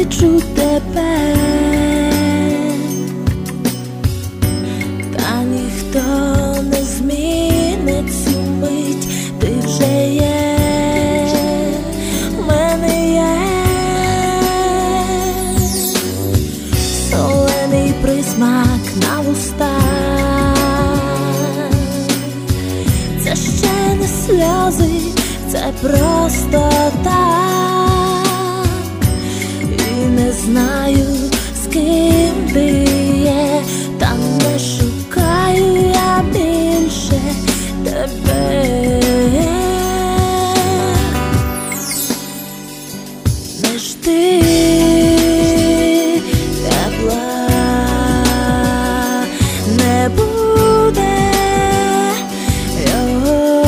хочу тебе, та ніхто не змінить цю мить, ти вже є, в мене є солений присмак на вустах. Це ще не сльози, це просто так. І не знаю, з ким ти є, та не шукаю я більше тебе. Не жди тепла, не буде його,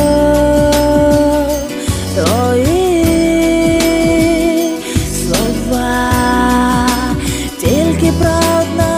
твої слова тільки про нас.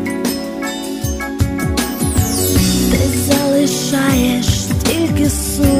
Ти залишаєш тільки сум.